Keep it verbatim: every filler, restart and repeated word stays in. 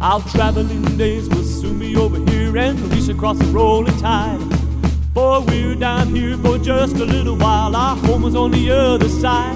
Our traveling days will soon be over here, and we shall cross the rolling tide. For we're down here for just a little while, our home is on the other side.